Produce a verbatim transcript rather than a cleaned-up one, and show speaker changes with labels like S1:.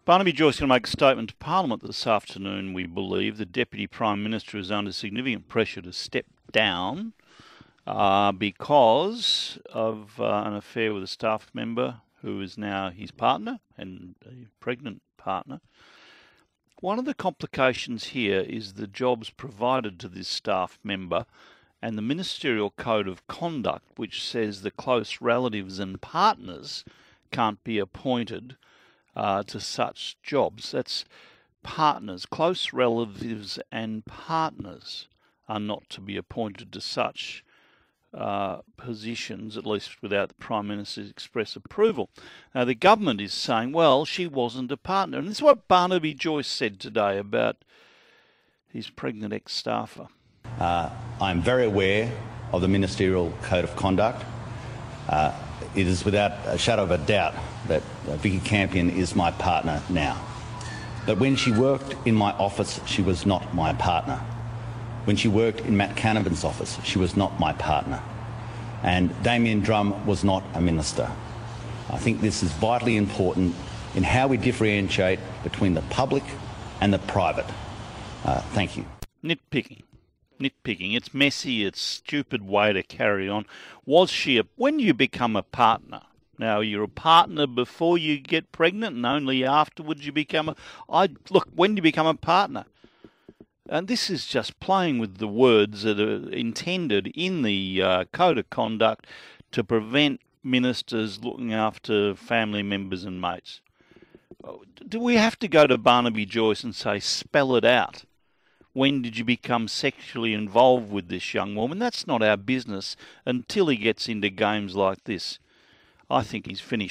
S1: Barnaby Joyce going to make a statement to Parliament this afternoon, we believe. The Deputy Prime Minister is under significant pressure to step down uh, because of uh, an affair with a staff member who is now his partner and a pregnant partner. One of the complications here is the jobs provided to this staff member and the Ministerial Code of Conduct, which says the close relatives and partners can't be appointed Uh, to such jobs. That's partners, close relatives and partners are not to be appointed to such uh, positions, at least without the Prime Minister's express approval. Now, the government is saying, well, she wasn't a partner. And this is what Barnaby Joyce said today about his pregnant ex-staffer.
S2: Uh, I'm very aware of the Ministerial Code of Conduct. Uh, it is without a shadow of a doubt that uh, Vicky Campion is my partner now. But when she worked in my office, she was not my partner. When she worked in Matt Canavan's office, she was not my partner. And Damien Drum was not a minister. I think this is vitally important in how we differentiate between the public and the private. Uh, thank you.
S1: Nitpicking. Nitpicking. It's messy, it's stupid way to carry on. Was she a... When you become a partner, now you're a partner before you get pregnant and only afterwards you become a... I Look, when do you become a partner? And this is just playing with the words that are intended in the uh, Code of Conduct to prevent ministers looking after family members and mates. Do we have to go to Barnaby Joyce and say, spell it out? When did you become sexually involved with this young woman? That's not our business until he gets into games like this. I think he's finished.